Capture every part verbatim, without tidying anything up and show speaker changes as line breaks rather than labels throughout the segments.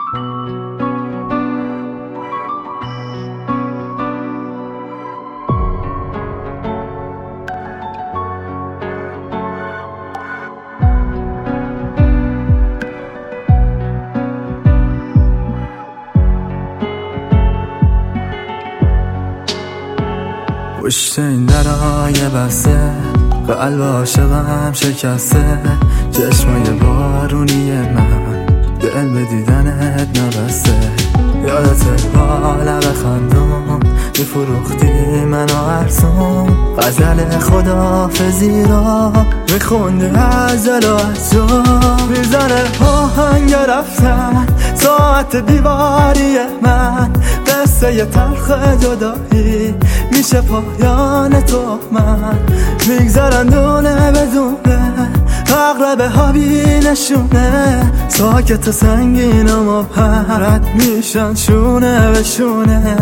پشت این درای بسته قلب عاشقم شکسته، چشمای بارونی من دل به دیدنت نبسته. یادت با لب خندون میفروختی منو ارزون، غزل خداحافظی را میخوندی از دل و از جون. میزنه آهنگ رفتن ساعت دیواری من، قصه ی تلخ جدایی میشه پایان تو من. میگذرن دونه بدونه اغلب ها بی نشونه، ساکت و سنگین و مبهرت میشن شونه به شونه.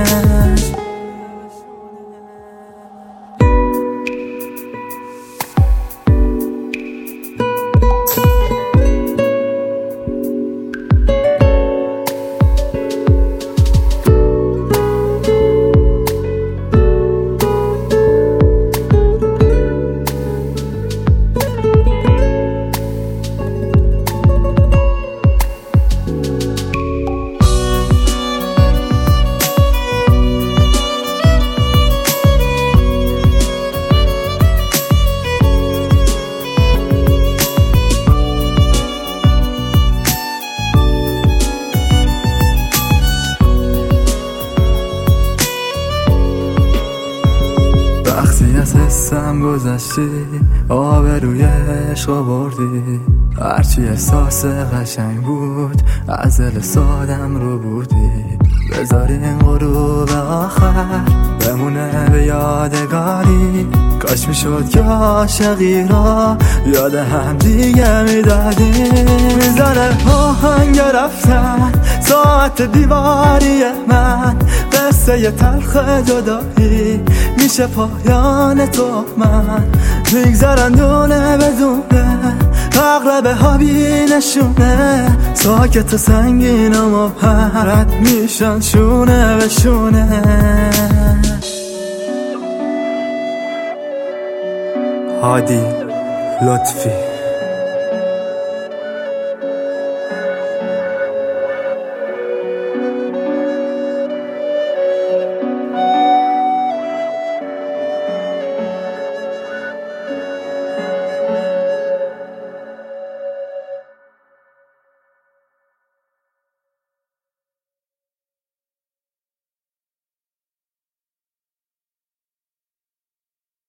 وقتی از حسم گذشتی آبروی عشق آوردی، هرچی احساس قشنگ بود از دل سادم رو بودی. بذار این غروب آخر بمونه به یادگاری، کاش میشد که عاشقی را یاد هم دیگه میدادیم. میزنه آهنگ رفتن ساعت دیواری من، قصه ی تلخ جدایی میشه پایان تو من. میگذرن دونه بدونه اغلب ها بی نشونه، ساکت و سنگین و مبهرت میشن شونه به شونه. هادی لطفی